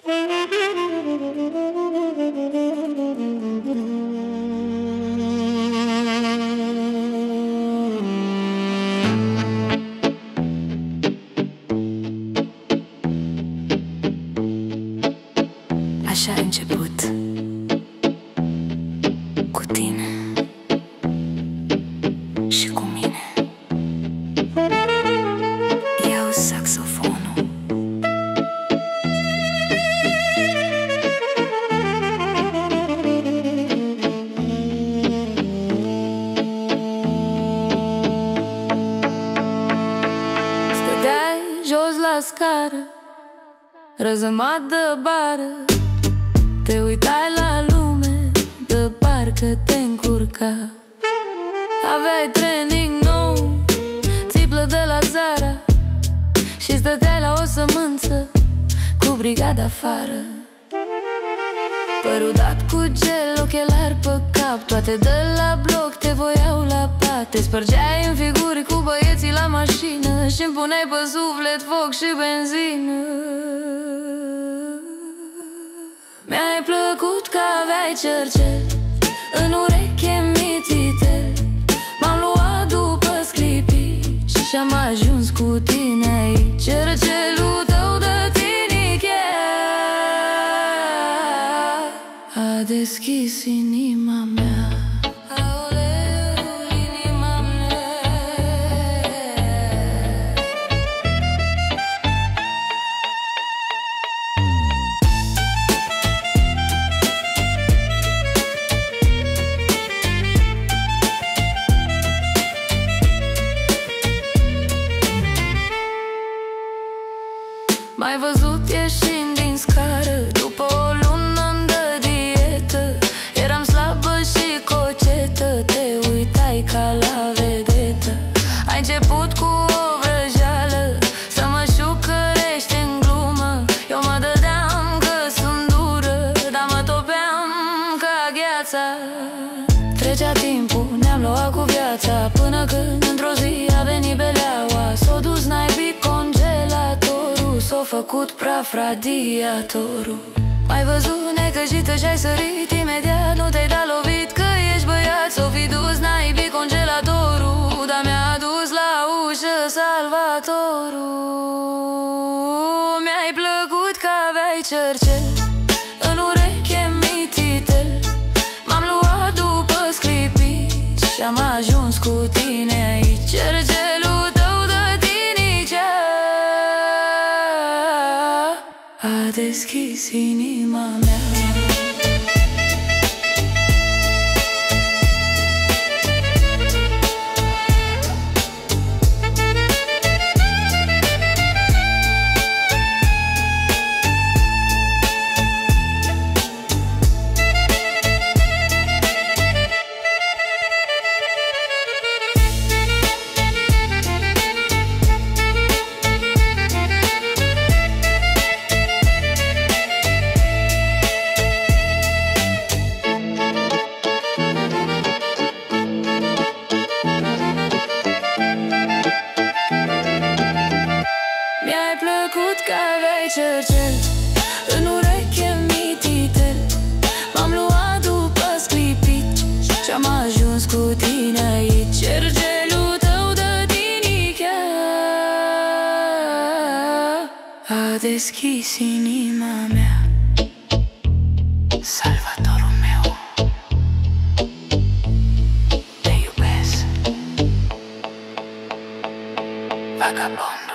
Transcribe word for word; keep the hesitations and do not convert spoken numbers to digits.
Așa a început cu tine și cu mine. Iau saxofonul. Stăteai jos la scară, răzămat de bară. Te uitai la lume, de parcă te încurca. Aveai training nou, țiplă de la Zara, și stăteai la o sămânță cu brigada afară. Părul dat cu gel, ochelari pe cap, toate de la bloc te voiau la pat. Te spărgeai în figuri cu băieții la mașină și-mi puneai pe suflet foc și benzină. Mi-ai plăcut că aveai cercel, în ureche mititel. M-am luat după sclipici și-am ajuns cu tine aici. Cercelul tău de tinichea a deschis inima mea. M-ai văzut ieșind din scară după o lună de dietă. Eram slabă și cocetă, te uitai ca la vedetă. Ai început cu o vrăjeală, să mă șucărești în glumă. Eu mă dădeam că sunt dură, dar mă topeam ca gheața. Trecea timpul, ne-am luat cu viața, până când într-o zi a venit beleaua. S-o dus naibii congelatorul, s-o făcut praf radiatorul. M-ai văzut necăjită și-ai sărit imediat, nu te-ai dat lovit că ești băiat. S-o fi dus naibii congelatorul, dar mi-a dus la ușă salvatorul. Mi-ai plăcut că aveai cercel, în ureche mititel. M-am luat după sclipici și-am ajuns cu tine aici. Cercelul tău de tinicea a deschis inima mea. Mi-ai plăcut că aveai cercel, în ureche mititel. M-am luat după sclipici și-am ajuns cu tine aici. Cercelul tău de tinichea a deschis inima mea. Salvatorul meu, te iubesc, vagabond.